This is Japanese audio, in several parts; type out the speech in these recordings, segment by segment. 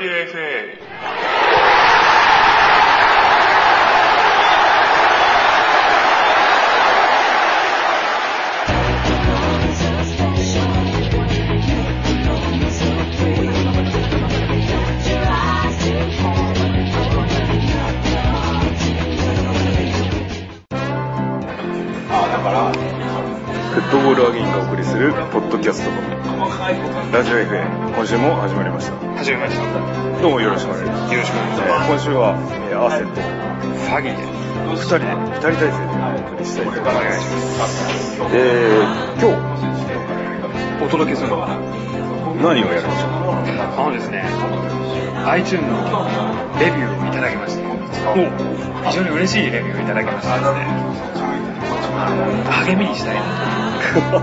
ディオ FA。 フットボールアゲインがお送りするポッドキャストラジオ FA、 今週も始まりました。 始まりました。 どうもよろしくお願いします。 よろしくお願いします。 今週はアーセンとファギーで 2人体制でお送りしたいと思います。 お願いします。 今日お届けするのは何をやるんでしょう。 ですね、iTunes のレビューをいただきまして、非常に嬉しいレビューをいただきましてですね、励みにしたいなと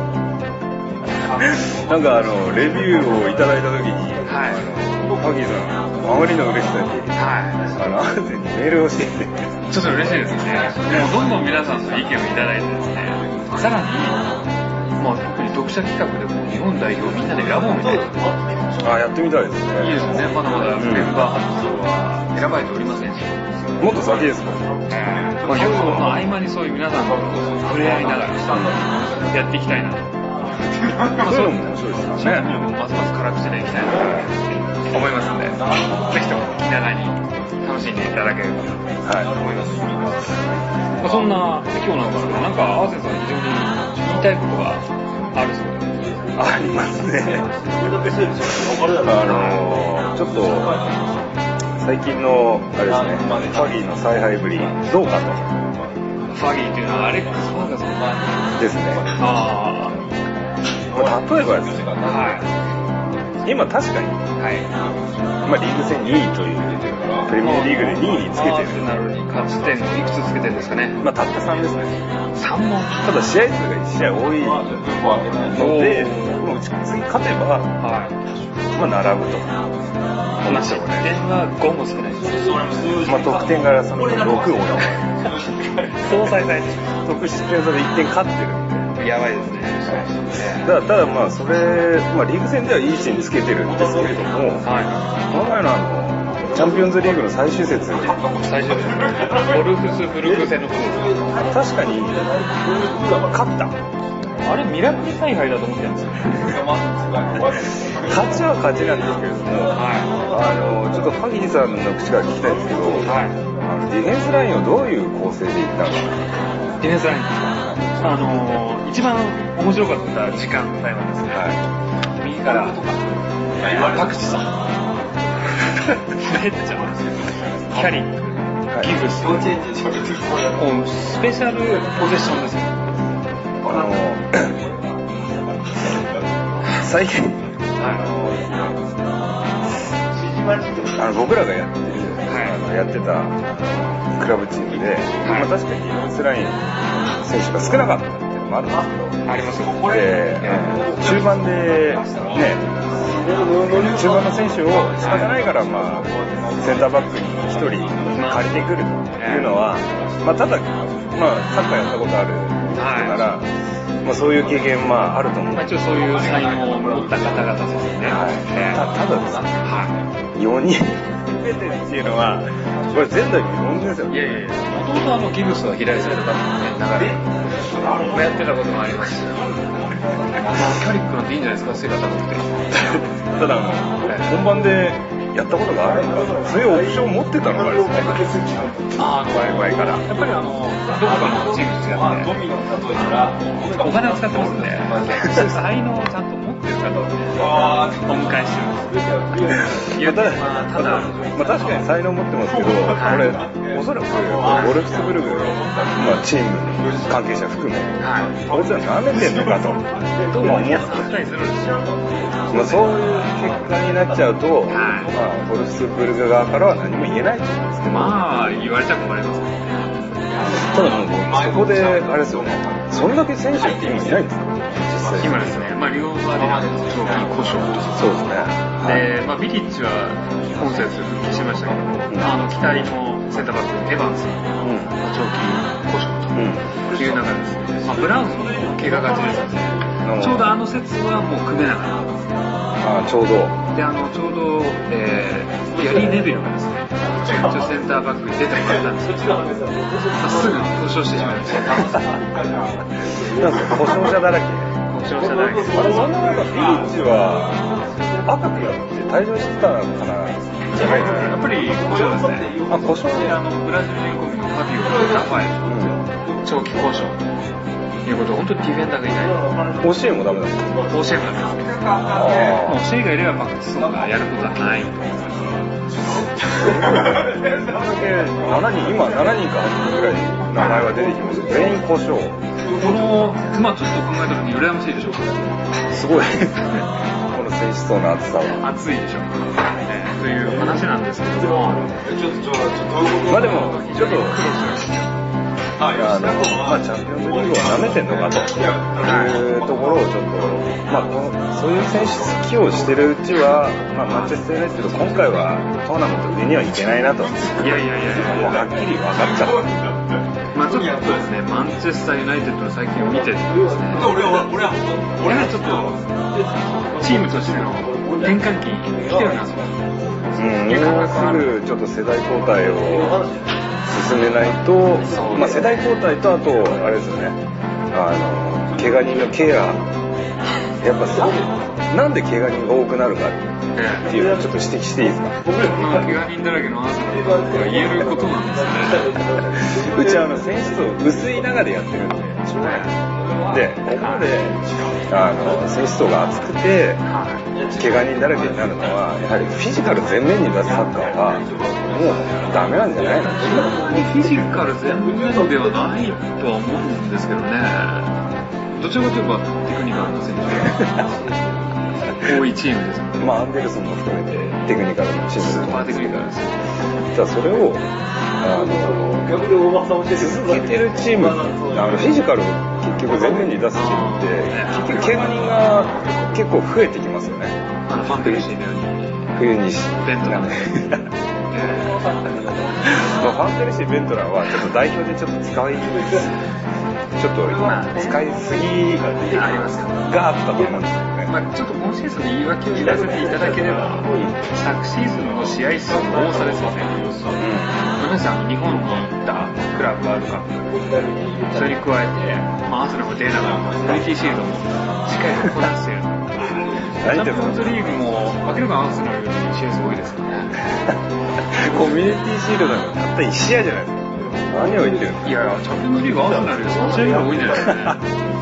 なんかレビューをいただいた時に、 はい、 ファギーさんあまりの嬉しさに、 はい、 アーセンにメールをしていて、 ちょっと嬉しいですね。もうどんどん皆さんの意見をいただいてですね、さらに特に読者企画でも日本代表みんなで選ぼうみたいな。 やってみたいですね。 いいですね。まだまだメンバー発表は選ばれておりませんし、 もっと先ですか。 放送の合間にそういう皆さんと触れ合いながらやっていきたいなと。 そういうのも面白いですね。 ますます辛口でいきたいなと思いますので、ぜひとも気長に楽しんでいただければと思います。そんな今日なのかな、なんかアーセンさん非常に言いたいことがあるそうで。 ありますね。ちょっと最近のあれですね、ファギーの采配ぶりどうかと。 ファギーというのはアレックス・ファーガソンですね。例えばですね、今確かに、リーグ戦2位というプレミアリーグで2位につけてる。 勝ち点をいくつつけてるんですかね。 たった3ですね。 3も。 ただ試合数が1試合多いので、次勝てば、並ぶと。 同じ得点は5も少ないです。 得点がその6を総裁されて得失点差で1点勝ってるんで。 やばいですね。 ただそれ、リーグ戦ではいい位置につけてるんですけれども、この前のチャンピオンズリーグの最終節、 ボルフスブルク戦のこと確かに勝った。 あれミラクル采配だと思ってるんですよ。 勝ちは勝ちなんですけれども、ちょっとファギーさんの口から聞きたいんですけど、ディフェンスラインをどういう構成でいったのか。 ディフェンスライン一番面白かった時間帯はですね、右からパクチさんめっちゃキャリック、ギブス、スペシャルポゼッションですよ。 最近僕らがやってたクラブチームで、確かにディフェンスライン選手が少なかったっていうのもあるんですけど、 ありますよ。 中盤で中盤の選手を仕方ないから、センターバックに1人借りてくるというのは、ただ、サッカーやったことある人なら、そういう経験あると思う。 一応そういう才能を持った方々ですね。 ただですね、4人出てるっていうのは、これ前代未聞ですよ。 もともとギブスは左サイドバックの流れやってたこともありますし、キャリックなんていいんじゃないですか、背が高くて。 ただ本番でやったことがあるのか、そういうオプションを持ってたのかですね。前から。やっぱりどこかのチームと違って、お金を使ってますんで、才能をちゃんと持ってる方をお迎えしてるんです。 ただ、確かに才能を持ってますけど、これ、おそらくウォルフスブルグのチーム関係者含め、こいつら舐めてんのかと思ったりするんですよ。そういう結果になっちゃうと、ウォルフスブルグ側からは何も言えないと思うんですけど、 言われたくもありますね。 ただそこであれですよね、そんだけ選手って今いないんですか、実際。 今ですね、リオバーデナの長期故障と。 そうですね。 で、ビリッチは今節復帰しましたけど、期待のセンターバックエヴァンスの長期故障という中ですね、ブラウンも怪我がちですので、ちょうどあの節はもう組めなかった。 ちょうど。 で、ちょうど、 ギャリー・ネビルがですね、一応センターバックに出てもらったんですけど、すぐ故障してしまいました。 なんか故障者だらけ。 故障者だらけ。 そんな中、ビリッチは赤くなって退場してたのかなじゃないですか。 やっぱり故障ですね。 故障でブラジル人コンビのファビオとラファエル、長期故障ということは本当にディフェンダーがいない。 教えもダメだった。 教えもダメです。教えがいればパクチソンがやることはないと思います。 7人、今7人か8人ぐらい名前が出てきます。全員故障。 この、まあちょっと考えた時に羨ましいでしょうか。 すごいですね。この選手層の厚さは。 厚いでしょう。という話なんですけども、 まあでも、ちょっと、まあチャンピオンズリーグを舐めてんのかというところをちょっと、まあそういう選手起用してるうちは、まあマンチェスターユナイテッド今回はトーナメント上にはいけないなと。 いや、 もうはっきり分かっちゃった。 まあちょっとですね、マンチェスターユナイテッドの最近を見てるとですね、やはりちょっとチームとしての転換期に来てるなと。 もうすぐちょっと世代交代を進めないと、まあ世代交代とあとあれですよね、怪我人のケア、やっぱなんで怪我人が多くなるかっていうのをちょっと指摘していいですか。 まあ怪我人だらけのアーセナルとは言えることなんですね。 うち選手層薄い中でやってるんで、でここまで選手層が厚くて怪我人だらけになるのはやはりフィジカル全面に出すサッカーはもうダメなんじゃないの。 フィジカル全面ではないとは思うんですけどね。どちらかといえばテクニカルな選手が多いチームです。 まあアンデルソンも含めてテクニカルなチームです。 スーパーテクニカルです。 じゃあそれを続けてるチーム、フィジカルを結局全面に出すチームって結局怪我人が結構増えてきますよね。 ファンテルシーのように冬にベントラーファンテルシーベントラーはちょっと代表でちょっと使いちょっと使いすぎがあったと思うんですよね。 まあ、ちょっと今シーズンで言い訳を言わせていただければ、昨シーズンの試合数の多さですよね。皆さん日本に行ったクラブワールドカップ、それに加えて、まあ、アーセナルも出ながらコミュニティシールドもしっかりとこなしている。チャンピオンズリーグも明らかにアーセナルより試合数多いですからね。 コミュニティシールドがたった1試合じゃないですか。何を言ってるの。 いやチャンピオンズリーグアーセナルより3試合ぐらい多いんじゃないですかね。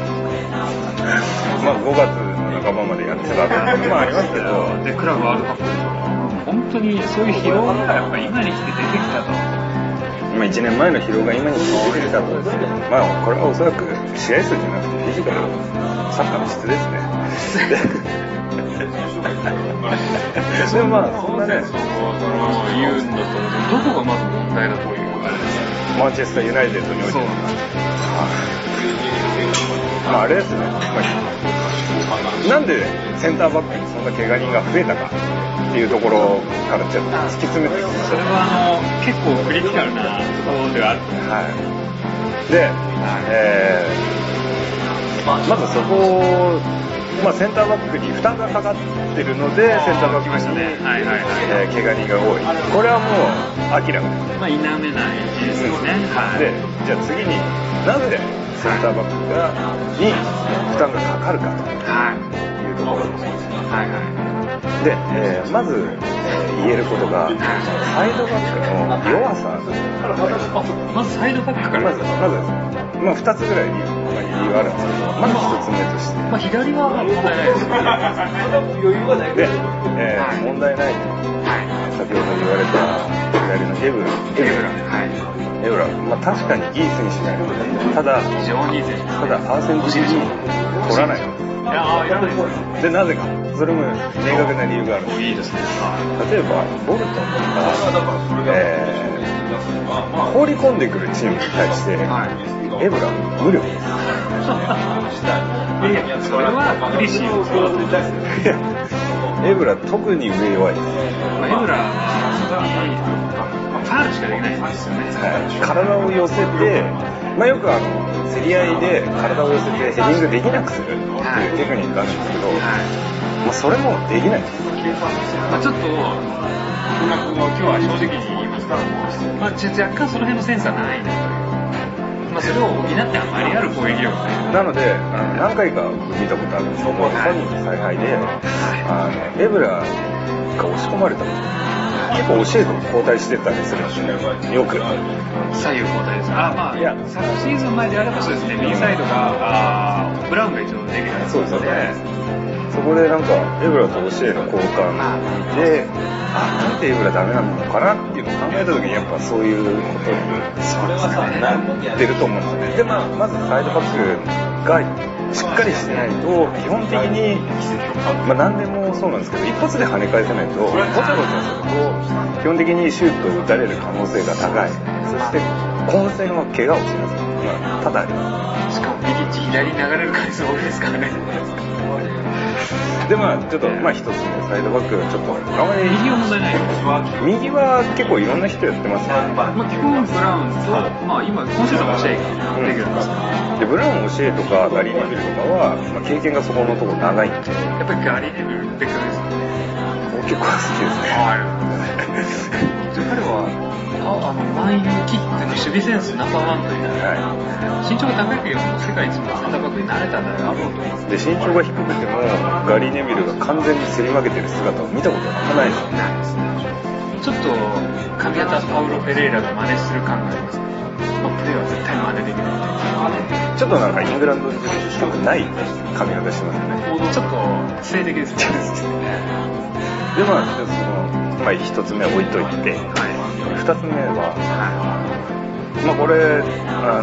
まあ5月の半ばまでやってたってまあありますけど、 でクラブワールドカップでしょ。本当にそういう疲労がやっぱり今に来て出てきたと。 まあ1年前の疲労が今に来て出てきたと。まあこれはおそらく試合数じゃなくてフィジカルサッカーの質ですね。でもまあそんなね、 言うんだとどこがまず問題だというあれですか。 マンチェスターユナイテッドにおいては、まああれですね。なんでセンターバックにそんな怪我人が増えたかっていうところからちょっと突き詰めていきましょう。 それは結構クリティカルなところではあると思います。 で、まずそこを、まあ、センターバックに負担がかかってるのでセンターバックに、怪我人が多い。これはもう明らかです。 まあ否めない事実ですね。 で、じゃあ次になぜセンターバックに負担がかかるかというところです。で、まず、言えることが、サイドバックの弱さ。 まずサイドバックからまず2つぐらい理由があるんですけど、まず1つ目として。 まあ左は問題ないですね。で、問題ないと。先ほど言われた左のエブラ。まあ確かにいい選手なんですね。ただ、 非常にいい選手。 ただ、パーセンテージ取らないの。 いらないです。 で、なぜか。それも明確な理由がある。 いいですね。 例えば、ボルトンとか、放り込んでくるチームに対して、エブラ無力です。 いや、それはプリシーをそうだと思います。 エブラ特に上弱いです。 エブラはファウルしかできないんですよね。 体を寄せて、まあよく競り合いで体を寄せてヘディングできなくするっていうテクニックがあるんですけど、まあそれもできないんです。 まあちょっと今日は正直に言いますけども、まあ、若干その辺のセンサーないなという。まあ、それを補ってあまりある攻撃力なので、何回か見たことあるんですけど、ソニーの采配で、エブラが押し込まれたの。結構教えと交代してたりするんですね。よく。 左右交代です。まあ、いや、昨シーズン前であればそうですね、右サイドが、ブラウンが一応レギュラーそうですよね。そこでなんか、エブラと教えの交換で、なんでエブラダメなのかなっていうのを考えた時に、やっぱそういうことになってると思うんですよね。で、まずサイドバックがしっかりしてないと、基本的に、何でもそうなんですけど、一発で跳ね返せないと、ごちゃごちゃすると、基本的にシュートを打たれる可能性が高い。そして、混戦は怪我をします。ただあります。 しかも右地左に流れる回数多いですからね。 で、ちょっと、一つね、サイドバックちょっと、あまり。 右は問題ない。 右は結構いろんな人やってますね。 基本ブラウンと、今シーズンはシェイがレギュラーですから。 で、ブラウン、オシェとかガリー・ネビルとかは、経験がそこのところ長いんで。 やっぱりガリー・ネビルって感じですかね。 結構好きですね。 彼は、マインキックの守備センスナンバーワンという、身長が高いけども世界一のセンターバックになれたんだろうと思います。 で、身長が低くても、ガリー・ネビルが完全にすり負けてる姿を見たことはないですね。 ないですね。ちょっと、髪型パウロ・フェレイラが真似する感がありますけど、プレーは絶対真似できないみたいな。 ちょっとなんかイングランド人っぽくない髪型してますよね。 ちょっと性的ですね。 で、一つ目置いといて、二つ目は、これ、よく、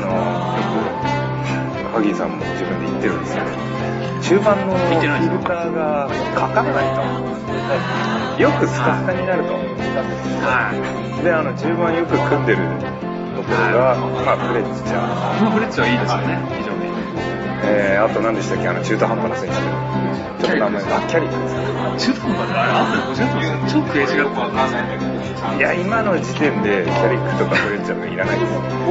ハギーさんも自分で言ってるんですけど、中盤のフィルターがかからないと。よくスカスカになると。で、中盤よく組んでるところが、フレッチャー。 フレッチャーはいいですよね、非常に。 あと何でしたっけ、中途半端な選手。ちょっと名前が、キャリックですか。 中途半端で、あれ、50分超悔しがったんですね。いや、今の時点で、キャリックとかフレッチャーがいらないです。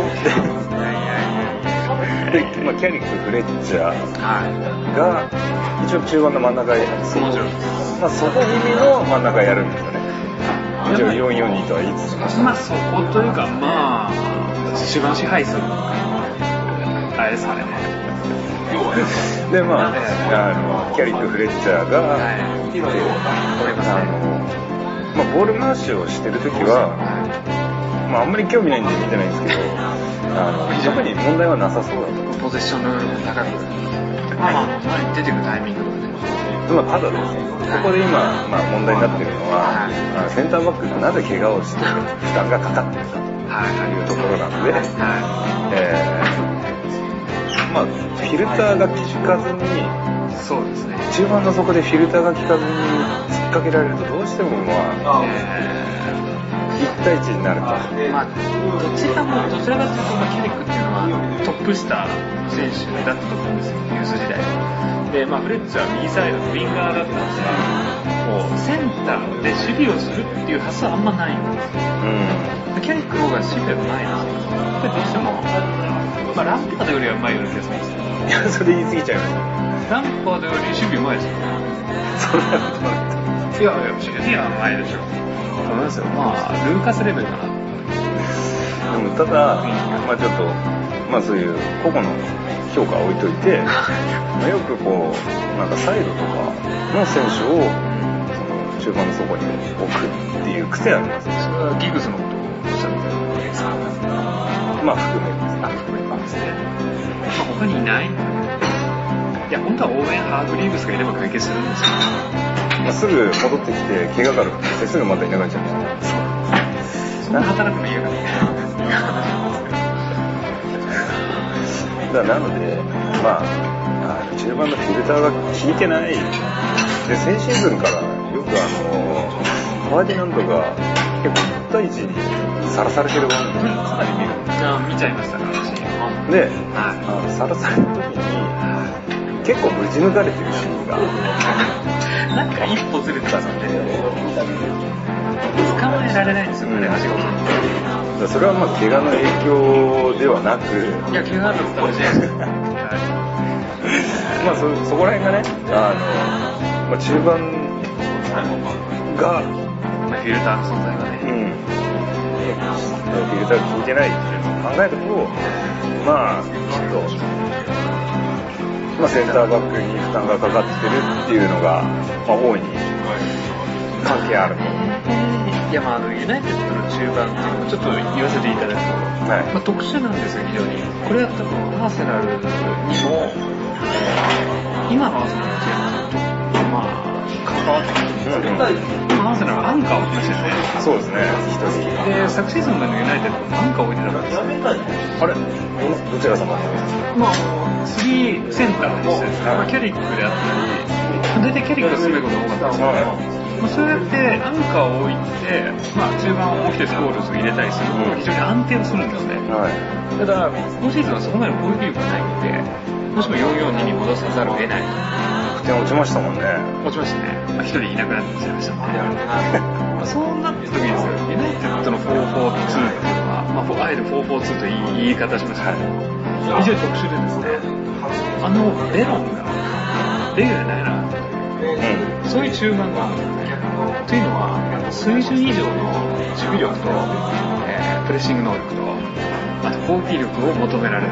で、キャリック、フレッチャーが、一応中盤の真ん中へ、そこ気味の真ん中やるんですよね。一応4-4-2とは言いつつ。 そこというか、中盤支配するのか。あれですかね。 で、キャリック・フレッチャーが、ボール回しをしてるときは、あんまり興味ないんで見てないんですけど、特に問題はなさそうだと。 ポゼッションの高く、出てくるタイミングで。ただですね、ここで今、問題になっているのは、センターバックがなぜ怪我をして負担がかかっているかというところなので、フィルターが効かずに、 そうですね。 中盤の底でフィルターが効かずに突っかけられるとどうしても1対1になると。 どちらかというとキャリックっていうのはトップスターの選手だったと思うんですよ、ユース時代は。で、フレッチは右サイドのウィンガーだったんですが、センターで守備をするっていう発想はあんまないんですよ。キャリックの方が守備はうまいんですよ。やっぱりどうしても、ランパードよりはうまいような気がするんですよ。 いや、それ言い過ぎちゃいました。 ランパードより守備うまいですよ。 そんなことない。 いや、守備はうまいでしょ。そうですよ。ルーカスレベルかな。 でも、ただ、ちょっと、そういう個々の評価を置いといて、よくサイドとかの選手を、中盤の底に置くっていう癖ありますね。 それはギグスのことをおっしゃってるわけですか。 含めますね。 他にいない。いや、本当はオーウェン・ハーグリーブスがいれば解決するんですよ。 すぐ戻ってきて、怪我から復帰してすぐまたいなくなっちゃいました。 そんな働くの嫌がね。 なので、中盤のフィルターが効いてない。で、先シーズンからよくファーディナンドが結構1対1にさらされてる場面をかなり見るんですよ。 見ちゃいましたから、私。 で、さらされた時に、結構ぶち抜かれてるシーンが。 なんか一歩ずれてたんで、捕まえられないんですよね、足が遅い。 それは怪我の影響ではなく、 いや、怪我だったかもしれないです。 そこら辺がね、中盤が、 フィルターの存在がね。 フィルター効いてないっていうのを考えると、まあ、きっと、まあ、センターバックに負担がかかってるっていうのが、まあ、大いに関係あると。 いや、まあ、ユナイテッドの中盤っていうのをちょっと言わせていただくと、まあ、特殊なんですよ、非常に。これだったらアーセナルにも、今のアーセナルのチームと、まあ、関わってくるんですけど、今アーセナルはアンカーを話してて、 そうですね、一人。 で、昨シーズンまでのユナイテッドもアンカーを置いてたからですよ。 あれどちら様まあ、3センターでしてですね、まあ、キャリックであったり、大体キャリックがすごいことが多かったんですけど、まあ、そうやってアンカーを置いて、まあ、中盤を起きてスコールズを入れたりすると非常に安定をするんですね。ただ、今シーズンはそこまで攻撃力がないので、どうしても442に戻さざるを得ない。 得点落ちましたもんね。 落ちましたね。まあ、1人いなくなってしまいましたもんね。まあ、そうなった時にですよ、ユナイテッドの4-4-2っていうのは、まあ、あえて4-4-2という言い方しましたけど、非常に特殊でですね、レロンがレギュラーになれなかったという、そういう中盤があるんですね。というのは、水準以上の守備力と、プレッシング能力と、あと攻撃力を求められる。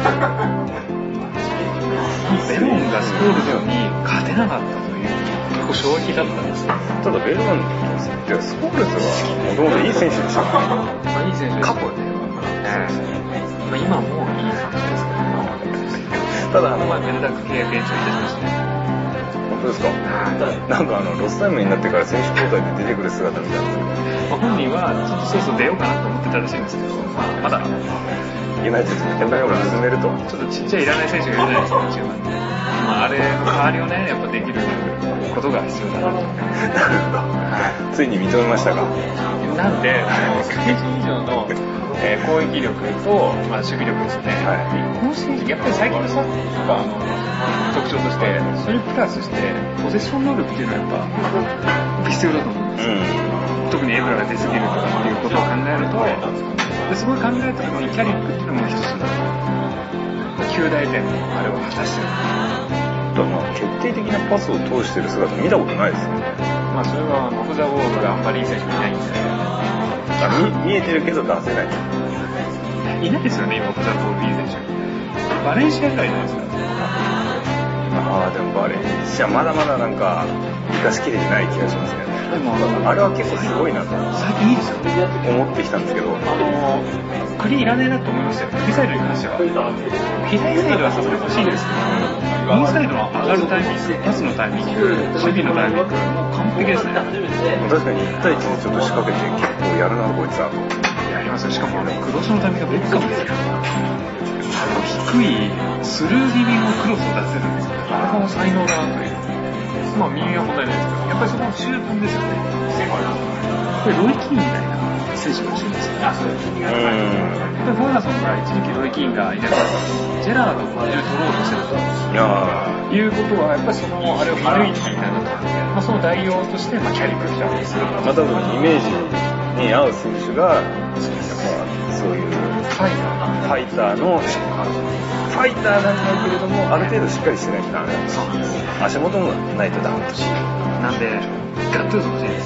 ベロンがスコールズに勝てなかったという、結構衝撃だったんですよ。 ただベロンってスコールズはもともといい選手でしたからね。 まあいい選手です。過去ね。まあ今もいい選手ですけど、ただまあベルダック契約延長いたしましたね。 本当ですか？なんかロスタイムになってから選手交代で出てくる姿みたいなんですけど、 まあ、本人はちょっとそろそろ出ようかなと思ってたらしいんですけど、まあ、まだユナイテッドの戦いを進めると。 ちょっとちっちゃいいらない選手がいるじゃないですか、中盤に。まああれの代わりをね、やっぱできることが必要だなと。 なるほど。ついに認めましたか。 なんで、水準以上の攻撃力と、まあ、守備力ですね。今シーズン、やっぱり最近のサッカーの特徴として、それにプラスして、ポゼッション能力っていうのはやっぱ必要だと思うんですよ。特にエブラが出過ぎるとかっていうことを考えると、でそこを考えた時にキャリックっていうのも一つ、9大点のあれを果たしてる。 決定的なパスを通してる姿見たことないですよね。 まあそれはオフザボールがあんまりいい選手がいないんで。 見えてるけど出せない。 いないですよね、今オフザボールいい選手。バレンシアぐらいじゃないですか。 ああ、でもバレンシアまだまだなんか生かしきれてない気がしますね。でもあれは結構すごいなと最近いいですよ思ってきたんですけど、 クリいらねえなと思いましたよ。右サイドに関しては。左サイドはさすがに欲しいんですけど、右サイドの上がるタイミング、パスのタイミング、守備のタイミング、もう完璧ですね。 確かに1対1でちょっと仕掛けて結構やるなこいつは。 やりますよ。しかもクロスのタイミングがベッカムですよ。低いスルー気味のクロスを出せるんですよ。あれも才能だなという。まあ右は問題ないですけど、やっぱりそこの中盤ですよね。これロイ・キーンみたいな選手が欲しいんですよ。ファーガソンが一時期ロイ・キーンがいなかった。ジェラードを取ろうとしてるということは、やっぱりそのあれを歩いてみたいなと。まあその代用として、まあキャリック来たわけですけど。 まあ多分イメージに合う選手が、やっぱそういうファイターのファイターなんだけれども、ある程度しっかりしてないとダメなんです。そうなんです。足元もないとダメだし。 なんで、ガットゥーズ欲しいです。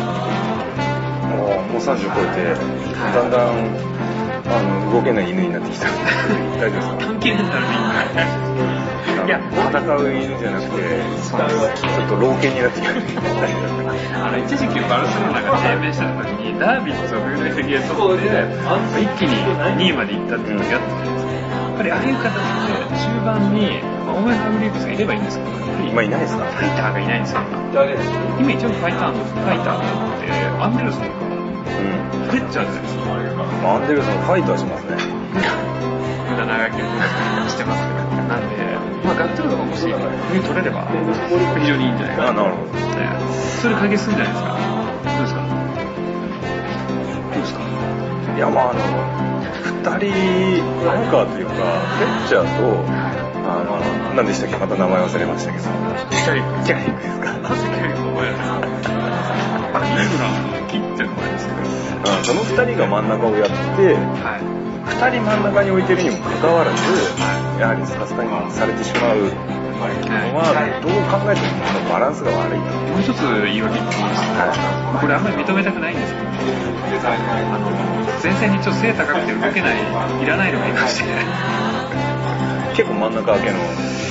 もう30超えて、だんだん動けない犬になってきた。大丈夫ですか？ 関係ないならいい。いや、 戦う犬じゃなくて、ちょっと老犬になってきた。 一時期バルセロナが低迷した時に、ダービッツを冬の移籍で取って、一気に2位まで行ったっていうのがあったじゃないですか。やっぱりああいう形で中盤に、オーウェン・ハグリーブスがいればいいんですけど、 今いないですか？ ファイターがいないんですよ。今一応ファイターってアンデルソンか、フレッチャーじゃないですか。 アンデルソンファイターしますね。 無駄長きをしてますけど。なんで、まあガッツードがもし冬取れれば非常にいいんじゃないかな。 あ、なるほど。 それ影するんじゃないですか。どうですか？ いや、まあ2人アンカーというか、フレッチャーと何でしたっけ、また名前忘れましたけど、 キャリックですか。 なぜキャリックを覚えるんですか？イングランドの木っていうのがありますけど、 その2人が真ん中をやって、2人真ん中に置いてるにもかかわらず、やはりスカスカにされてしまうどう考えてもバランスが悪いと。 もう一つ言い訳言っていいですか。これあんまり認めたくないんですけど、前線にちょっと背高くて動けない、いらないのがいまして、 結構真ん中明けの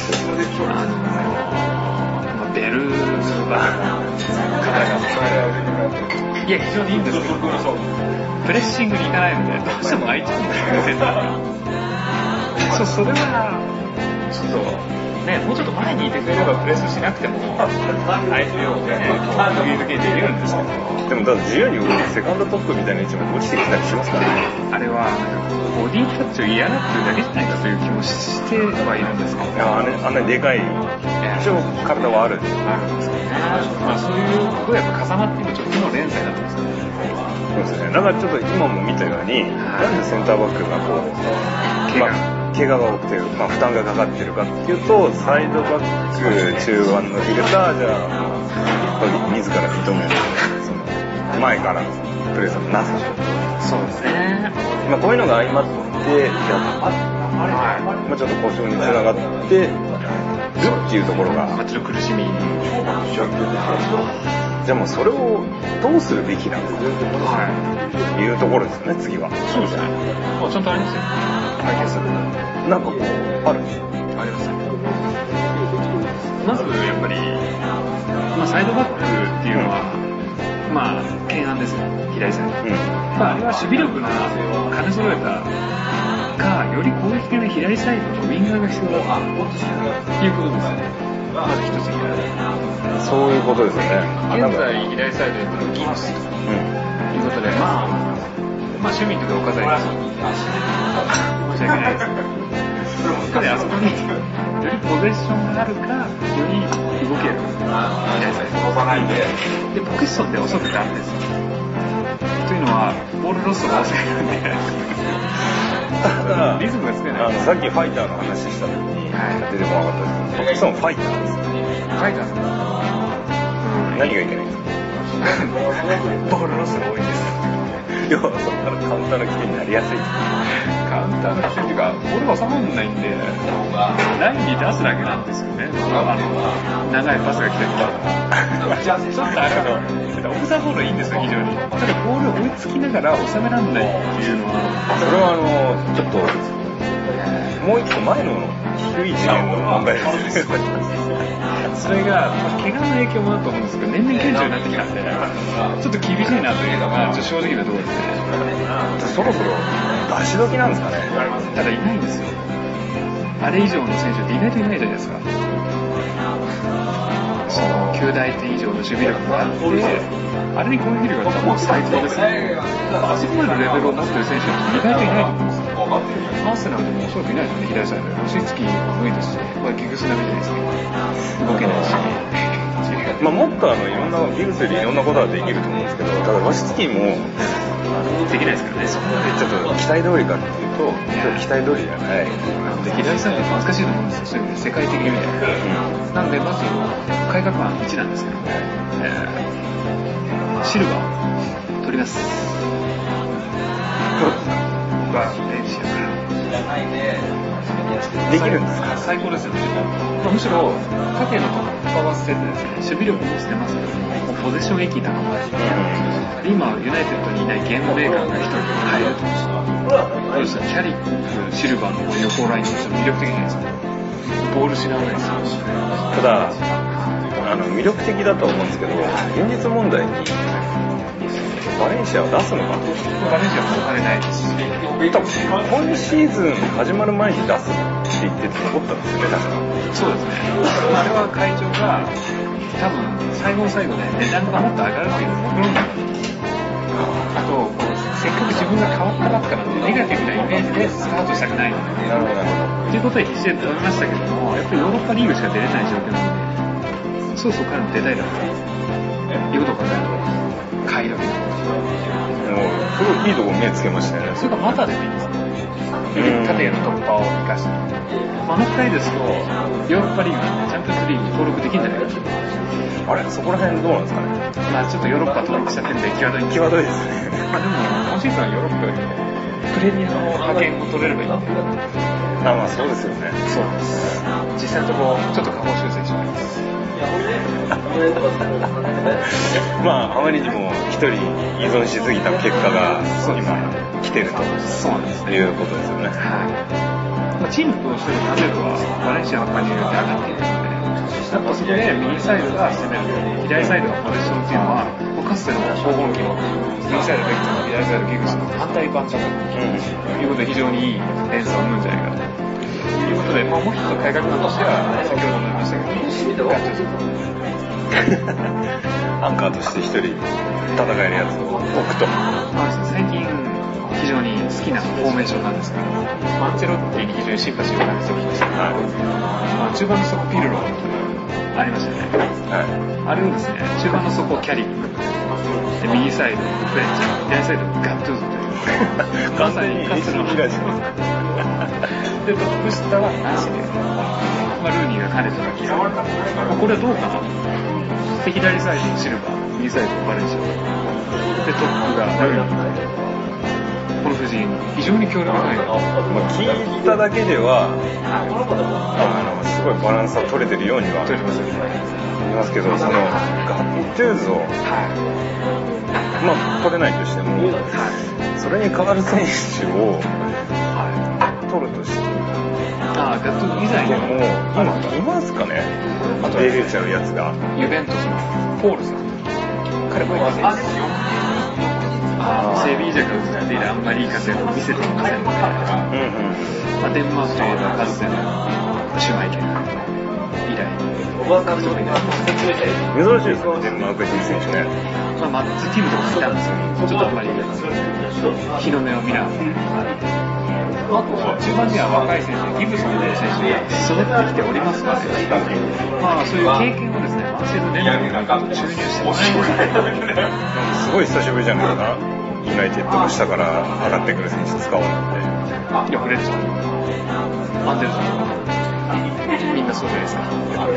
ベルバー方がいや非常にいいんですけど、プレッシングに行かないのでどうしても空いちゃうんですよね。それはちょっとね、もうちょっと前にいてくれればプレスしなくても相手をね、釘付けにできるんですけど、 でもだから自由にセカンドトップみたいな位置まで落ちてきたりしますからね。 あれはボディタッチを嫌がってるだけじゃないかという気もしてはいるんですけど、 あんなにでかい一応体はあるんですけどね。まあそういうことがやっぱ重なって今ちょっと負の連鎖になってますね。 そうですね。だからちょっと今も見たように、なんでセンターバックがこう怪我が多くて、負担がかかってるかっていうと、サイドバック中盤のフィルターじゃやっぱり自ら認めるその前からのプレスのなさ。 そうですね。 こういうのが相まってちょっと故障につながってるっていうところが、 ちょっと苦しみ。 じゃあもうそれをどうするべきなのかというところですよね、次は。 そうですね。ちゃんとありますよ。解決する。 なんかこう、あるんですよ。 ありますよ。まずやっぱり、サイドバックっていうのは、懸案ですよ、左サイド。あれは守備力が兼ね揃えたか、より攻撃的な左サイドのウィンガーが必要だということですよね。まず一つに。 そういうことですよね。 現在左サイドでギブスということで、趣味とかお飾りです。申し訳ないですけど。で、あそこによりポゼッションがあるか、より動ける左サイド。で、ポケッションで遅くダメです。というのは、ボールロスが遅いので、リズムがつけない。 さっきファイターの話した時に出てこなかったですけど、ポケッションファイターです。 ファイターです。 何がいけないんですか？ ボールロスが多いんです。 要はそこからカウンターの起点になりやすい。 カウンターの起点っていうか、ボールが収まらないんで、ラインに出すだけなんですよね。長いパスが来たりとか。ちょっとオフザボールいいんですよ、非常に。ただボールを追いつきながら収められないっていうのは、 それはちょっと、もう一個前の低い次元の問題ですね。 それが、怪我の影響もあると思うんですけど、年々顕著になってきたんで、ちょっと厳しいなというのが、正直なところですね。 そろそろ出し時なんですかね。 ただいないんですよ。あれ以上の選手って意外といないじゃないですか。その9大点以上の守備力があって、あれに攻撃力があったらもう最高ですね。あそこまでのレベルを持ってる選手って意外といないと思うんですよ。アーセナルでもおそらくいないですね、左サイドで。押し付きも無理ですし、ギグスナビじゃないですけど、動けないし。 もっといろんな、ギグスよりいろんなことはできると思うんですけど、ただ押し付きも、 できないですからね、そこまでちょっと期待通りかっていうと、期待通りじゃない。 左サイドって難しいと思うんですよ、世界的に見て。なので、まず、改革案1なんですけど、シルバーを取ります。ベンチやからできるんですか？ 最高ですよね。むしろ縦の突破は捨ててですね、守備力も捨てますけども、ポゼッションが一気に高まる。今ユナイテッドにいないゲームメーカーが一人入るとどうですか？キャリック、シルバーの横ラインとして魅力的じゃないですか。ボール失わないですよ。 ただ魅力的だと思うんですけど、現実問題にバレンシアを出すのか。 バレンシアもお金ないですし、 今シーズン始まる前に出すって言って残ったんですよね、確か。 そうですね。あれは会長が多分最後の最後で値段がもっと上がるっていうのを目論んだんです。あとせっかく自分が変わったばっかなんでネガティブなイメージでスタートしたくないので。 なるほどなるほど。 ということで必死で取りましたけども、やっぱりヨーロッパリーグしか出れない状況なので、そうそう彼も出たいだろうということを考えると買いだけなんです。 すごいいいとこ目つけましたよね。 それがまたでもいいんですね。縦への突破を生かして。あの2人ですと、ヨーロッパリーグなんでチャンピオンズリーグに登録できるんじゃないかと。 あれ、そこら辺どうなんですかね。 ちょっとヨーロッパ登録した点で際どいんです際どいですね。 でも、今シーズンはヨーロッパよりもプレミアの派遣を取れればいいんで。 まあそうですよね。 そうなんです。実際のところちょっと下方修正してます。 まああまりにも一人依存しすぎた結果が今来てるということですよね。 はい。チームとしての完成度はバレンシアの加入によって上がっているので、やっぱそこで右サイドが攻める、左サイドがポゼッションっていうのは、かつての黄金期の右サイドベックと左サイドギグスの反対版だということで非常にいい連鎖を生むんじゃないかということで、もう一つ改革案としては先ほども言いましたけど、 アンカーとして一人戦えるやつを置くと。 最近非常に好きなフォーメーションなんですけど、アンチェロッティに非常にシンパシーを感じておりました。中盤の底ピルロありましたね。あれをですね、中盤の底キャリック、で右サイドフレッチャー、左サイドガットゥーズというまさにカスのミラジでトップ下はなしで、ルーニーが兼ねてた気が、これはどうかな。で左サイドシルバー、右サイドバレンシアでトップがルーニー。この布陣非常に強力な聞いただけではすごいバランスは取れてるようには取れてますよね。 思いますけど、そのガットゥーズを、まあ取れないとしても、それに代わる選手を取るとして、 ガットゥーズ以外でも今いますかね。出れちゃうやつがユベントスのポールさん、彼もいません。セビージャが映って以来あんまりいい活躍を見せていませんので、デンマークといえばかつてのシュマイケル以来獲得できない。 珍しいですか、デンマーク人選手ね。 マッツティムとかいたんですけど、ちょっとあんまり日の目を見なかった。あと中盤には若い選手、ギブソンという選手が育ってきておりますので、そういう経験をですね、マーセル・レナーが注入してもらいます。 すごい久しぶりじゃないかな。ユナイテッドの下から上がってくる選手使おうなんて。 いや、フレッチャー、アンデルソン、みんなそうじゃないですか。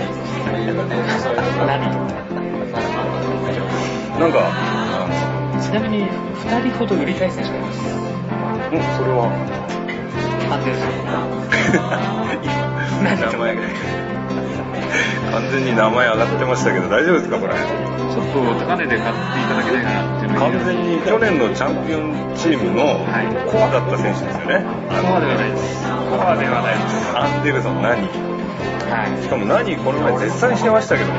なんかちなみに2人ほど売りたい選手がいます。 それはアンデルソン。 名前が完全に名前上がってましたけど大丈夫ですかこれ。 ちょっと高値で買っていただけないかなっていうの完全に去年のチャンピオンチームのコアだった選手ですよね。 コアではないです。コアではないです。 アンデルソン何、しかも何この前絶賛してましたけども、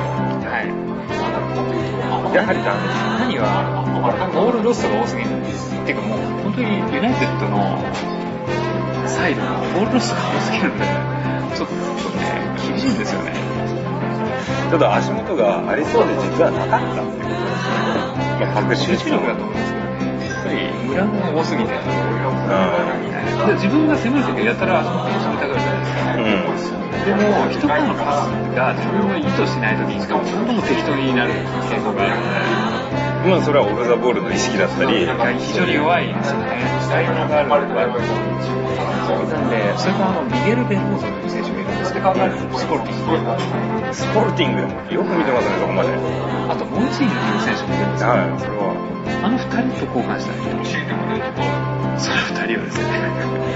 やはりダメです。 何はボールロストが多すぎるんです。てかもう本当にユナイテッドのサイドがボールロストが多すぎるんでちょっとね厳しいんですよね。 ちょっと足元がありそうで実はなかったっていうことですね。 各集中力だと思うんですけどね。やっぱりムラが多すぎて、自分が攻めるときはやたら足元を攻めたがるじゃないですか。でも人からのパスが自分が意図しないときにしかも本当も適当になる傾向があるので、 それはオフ・ザ・ボールの意識だったり非常に弱いんですよね。才能があるなんで、それからミゲル・ベローゾという選手がいるんですけど、スポルティングよく見てますね、そこまで。あとモンチーニという選手もいるんですけど、 それはあの2人と交換したい。その2人はですね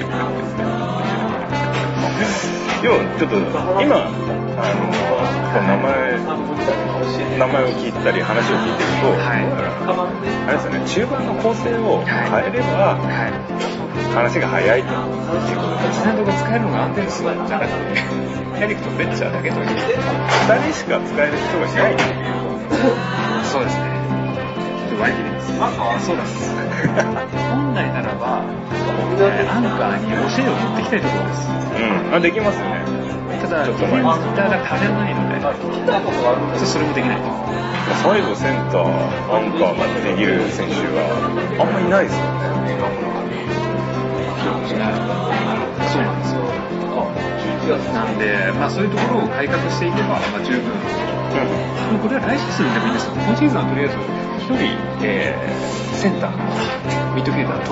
要はちょっと今名前を聞いたり話を聞いてると、あれですよね、中盤の構成を変えれば、話が早いということです。 スタンドが使えるのがアンデルソンじゃなくてキャリックとフレッチャーだけという2 人しか使える人がいない。 そうですね。割り切ります。そうです。本来ならばアンカーに教えを持ってきたいところです。 できますよね。 ただディフェンスが足りないのでそれもできないと。 サイドセンターアンカーができる選手はあんまりいないですよね。 そうなんですよ。なんで、そういうところを改革していけば、十分。これは来シーズンでもいいんですけど、今シーズンはとりあえず1人、センター、ミッドフィルダー取って、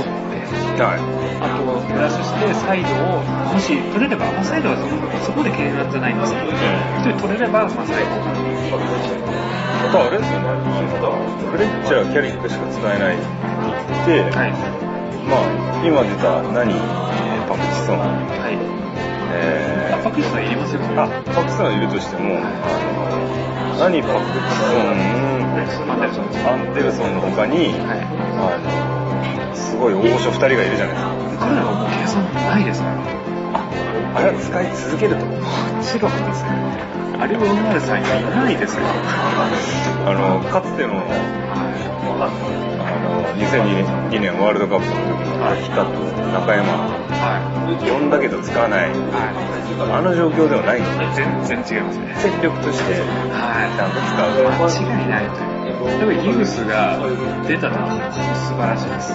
あとプラスしてサイドをもし取れれば、サイドはそこで懸案じゃないんですけど、1人取れれば、サイド。 あとあれですよね、フレッチャー、キャリックしか使えないって言って、今出たパクチソン、 パクチソンいりますよ。 パクチソンいるとしても、何パクチソン、アンデルソンの他に、すごい大御所2人がいるじゃないですか。 彼らはもう計算ないですから。 あれは使い続けると。 もちろんですね。あれを上回る才能いないですよ。 かつての、2002年ワールドカップの時の秋田と中山、呼んだけど使わない、あの状況ではないので、 全然違いますね。 戦力として、ちゃんと使う。 間違いないという。でもユースが出たのは素晴らしいです。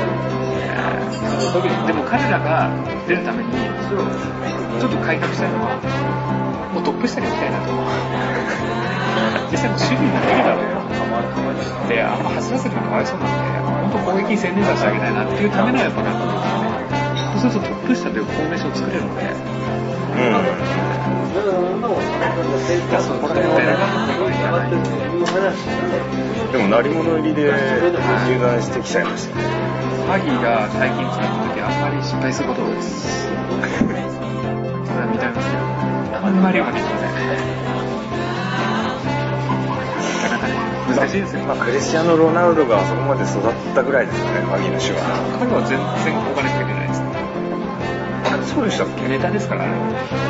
でも彼らが出るためにちょっと改革したいのはもうトップ下に置きたいなと。実際もう守備も無理だろうで、あんま走らせるのかわいそうなんで、本当攻撃に専念させてあげたいなっていうためのやっぱ学校ですね。そうするとトップ下というフォーメーションを作れるので、そこら辺を選ぶのがいらない。 でも鳴り物入りで入団してきちゃいましたね。 ファギーが大金使った時あんまり失敗することです。それは認めますけど、あんまりうまくいきません。なかなかね、難しいですよ。 クリスチアーノ・ロナウドがあそこまで育ったぐらいですかね、ファギーの手話。 彼は全然お金かけてないです。 そうでしたっけ？ ネタですからね。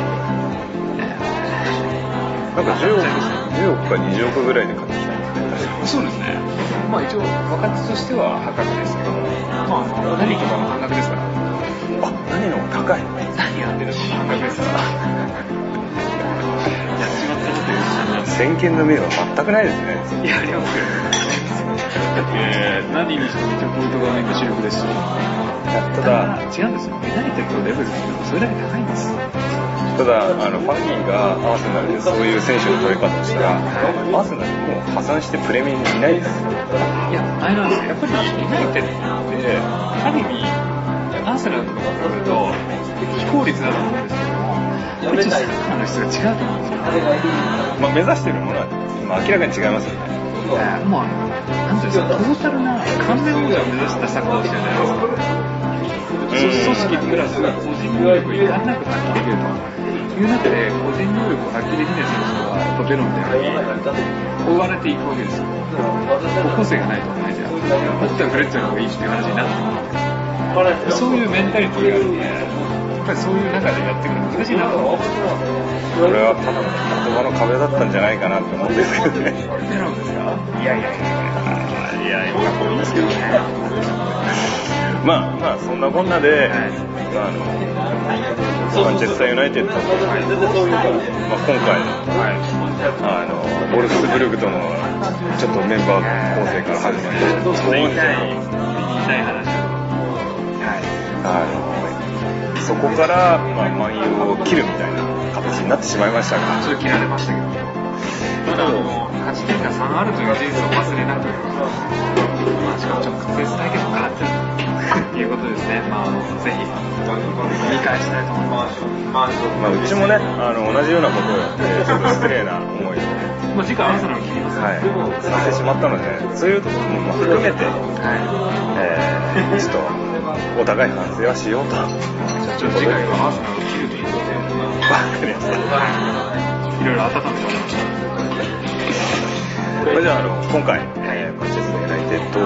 なんか10億か20億ぐらいで買ってきたんですね、確かに。 そうですね。まあ一応若手としては破格ですけど、まあ何とかも半額ですから。 何の高い？ 何やってるのも半額ですから。やっちまったこという先見の明は全くないですね。 いや、ありますよ。だって何にしても一応ポイントがないと主力ですし。ただ違うんですよ。ユナイテッドのレベルってそれだけ高いんです。 ただファギーがアーセナルでそういう選手の取り方をしたら、アーセナルもう破産してプレミアにいないです。 いや、あれなんですよ。やっぱりユナイテッドってある意味アーセナルとかと比べると非効率だと思うんですけども、やっぱりサッカーの質が違うと思うんですよ。 まあ目指してるものは明らかに違いますよね。 もうなんていうんですか、トータルな完全王者を目指したサッカーをしてるじゃないですか。組織プラス個人能力をいかんなく発揮できるという中で、個人能力を発揮できない選手はやっぱベロンであり追われていくわけですよ。個性がないと同じで、もっとフレッツの方がいいっていう話になってくる。そういうメンタリティーがあるんで、やっぱりそういう中でやっていくの難しいなと思うんですよ。 これはただの言葉の壁だったんじゃないかなって思うんですけどね。 ベロンですか？いや、かっこいいですけどね。 まあそんなこんなで、マンチェスターユナイテッド、今回の、ウォルフスブルグとのちょっとメンバー構成から始まって言いたい話そこから、マンユーを切るみたいな形になってしまいましたが、 ちょっと切られましたけど、ただ勝ち点が3あるという事実を忘れなく、しかも直接対決も勝ってるということですね。ぜひ理解したいと思います。 うちもね、同じようなことをやってちょっと失礼な思いを次回アーセナル切りますね。 させてしまったので、そういうところも含めて、ちょっとお互い反省はしようと。 じゃあ次回はアーセナルを切るということで、 わかりました。 いろいろ温めておりました。 それじゃあ今回、マンチェスターユナイテッド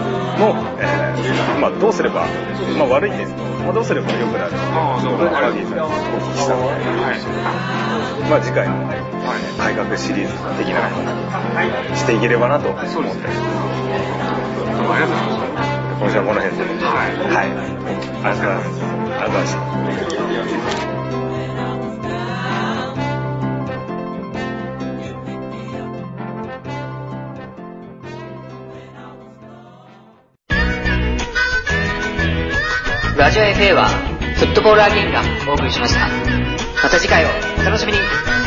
の、どうすれば、悪い点と、どうすれば良くなるのか、ファギーさんにお聞きしたので、次回の、改革シリーズ的なのをしていければなと思って。そうですね。 どうもありがとうございました。 今週はこの辺で。ありがとうございます。ありがとうございました。 ラジオ FA はフットボールアゲインがお送りしました。また次回をお楽しみに。